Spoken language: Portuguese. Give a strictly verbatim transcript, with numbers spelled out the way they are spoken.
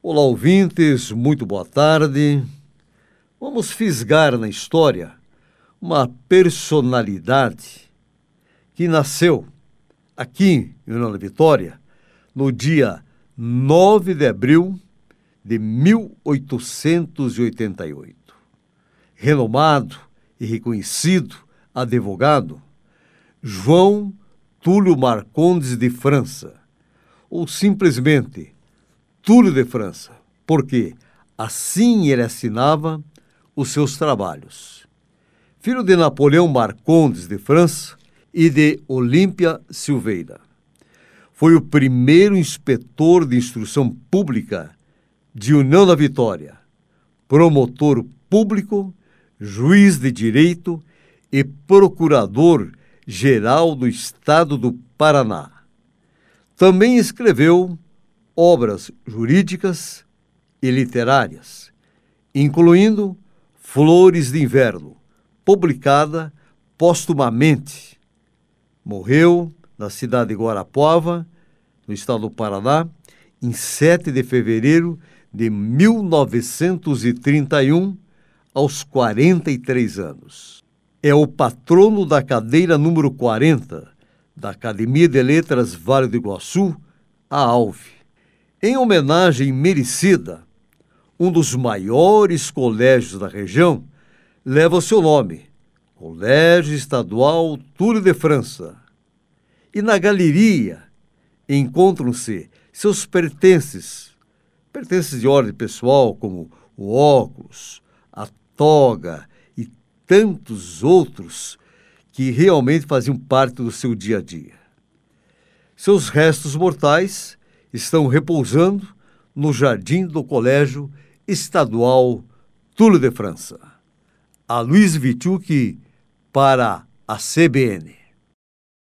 Olá, ouvintes, muito boa tarde. Vamos fisgar na história uma personalidade que nasceu aqui em União da Vitória no dia nove de abril de mil oitocentos e oitenta e oito. Renomado e reconhecido advogado, João Túlio Marcondes de França, ou simplesmente Túlio de França, porque assim ele assinava os seus trabalhos. Filho de Napoleão Marcondes de França e de Olímpia Silveira. Foi o primeiro inspetor de instrução pública de União da Vitória, promotor público, juiz de direito e procurador-geral do Estado do Paraná. Também escreveu obras jurídicas e literárias, incluindo Flores de Inverno, publicada póstumamente. Morreu na cidade de Guarapuava, no estado do Paraná, em sete de fevereiro de mil novecentos e trinta e um, aos quarenta e três anos. É o patrono da cadeira número quarenta da Academia de Letras Vale do Iguaçu, a ALVE. Em homenagem merecida, um dos maiores colégios da região leva o seu nome, Colégio Estadual Túlio de França. E na galeria encontram-se seus pertences, pertences de ordem pessoal, como o óculos, a toga e tantos outros que realmente faziam parte do seu dia a dia. Seus restos mortais estão repousando no jardim do Colégio Estadual Túlio de França. Aloysio Witczuk para a C B N.